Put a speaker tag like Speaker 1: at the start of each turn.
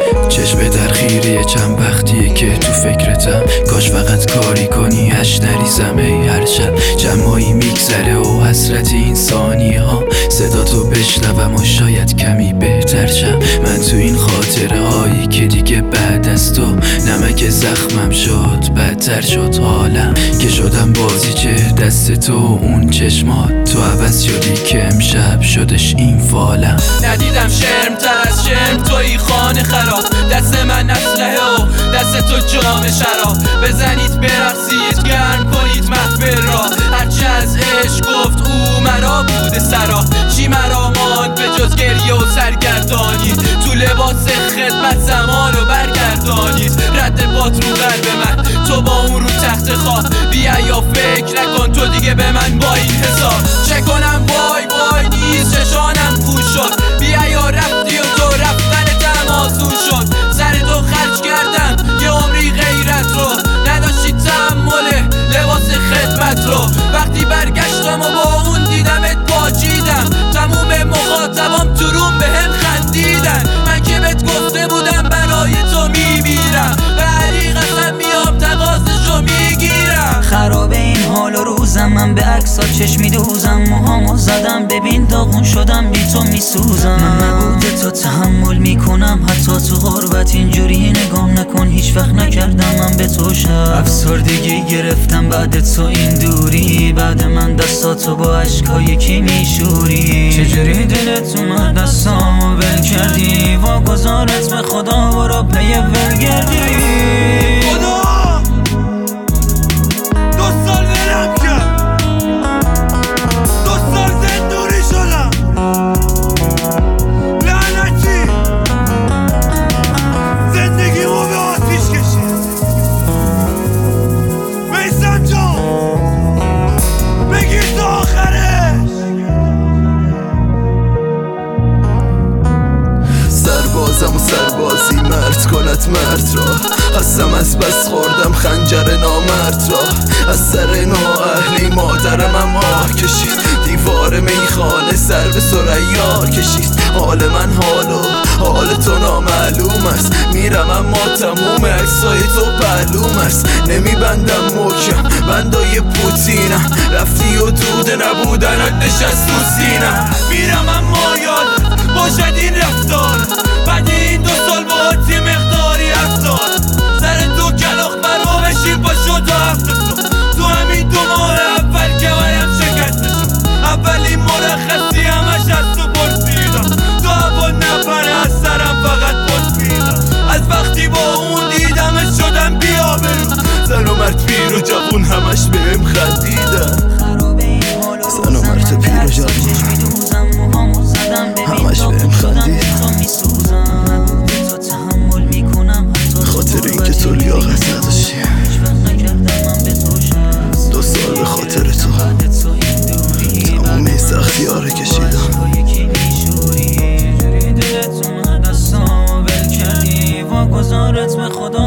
Speaker 1: چشم در خیریه چند وقتیه که تو فکرتم، کاش فقط کاری کنی اش نریزم ای هر شب. جمعایی میگذره و حسرت این ثانیه ها، صدا تو بشنوم و شاید کمی بهتر شم. من تو این خاطره هایی که دیگه بعد از تو نمک زخمم شد، بدتر شد حالم که شدم بازیچه دست تو. اون چشمات تو عوض شدی که امشب شدش این فالم.
Speaker 2: ندیدم شرمتر از شرم توی خانه خراب، دست من اسلحه و دست تو جام شراب. بزنید برقصید گرم کنید محفل را، هرچه از عشق گفت او مرا بوده سرا. چی مرا ماند به جز گریه و سرگردانید، تو لباس خدمت زمان رو برگردانید. رد بات رو قلب من، تو با اون رو تخت خواب. بیا یا فکر نکن تو دیگه به من با این حساب. چه کنم وای وای نیست چشانم خوش شد. بیا یا رفتی و تو رفتن آسون شد. سر تو خرج کردم یه عمری غیرت رو، نداشتی تحمل لباس خدمت رو. وقتی برگشتم و با اون دیدمت باجیدم، تموم مخاطبام تو روم به هم خندیدن. من که بهت گفته بودم برای تو میمیرم، به علی قسم میام تقاضشو میگیرم.
Speaker 3: خرابه این حال و روزم، من به عکسات چشمی دوزم. موهامو زدم ببین داغون شدم بی تو میسوزم. من نبوده تو تحمل میکنم حتی تو غربت، اینجوری نگام نکن هیچ وقت نکردم من به تو شب. افسردگی گرفتم بعد تو این دوری، بعد من دستاتو با عشقای کی میشوری. چجوری دلت اومد دستامو ول کردی، واگذارت به خدا برو پی ولگردی.
Speaker 1: سربازی مرد کند مرد را، هستم از بس خوردم خنجر نامرد را. از سر نااهلی مادرم هم آه کشید، دیوار میخانه سر به ثریا کشید. حال من حال تو نامعلوم است، میرم اما تموم عکسای تو معلوم است. نمیبندم محکم بندای پوتینم، رفتی و دود نبودنت نشست تو سینم. میرم اما یادت باشد این رفتار، بعد این 2 سال باهات یه مقداری افزار. سر تو کلاخ برا بشیم با شد و هفته تو همین 2 ماه اول که بایم شکسته شد. اولین مرخصی همش از تو پرسیدم، تو هوا نپره از سرم فقط پرسیدم. از وقتی با اون دیدمش شدم بیابرو، زن و مرد پیر و جوون همش بهم خندیدن. زن و مرد پیر و جوون همش بهم خندیدن. خاطر اینکه تو لیاقت نداشتی، 2 سال به خاطر تو تمام این سختی ها رو کشیدم.
Speaker 3: واگذارت به خدا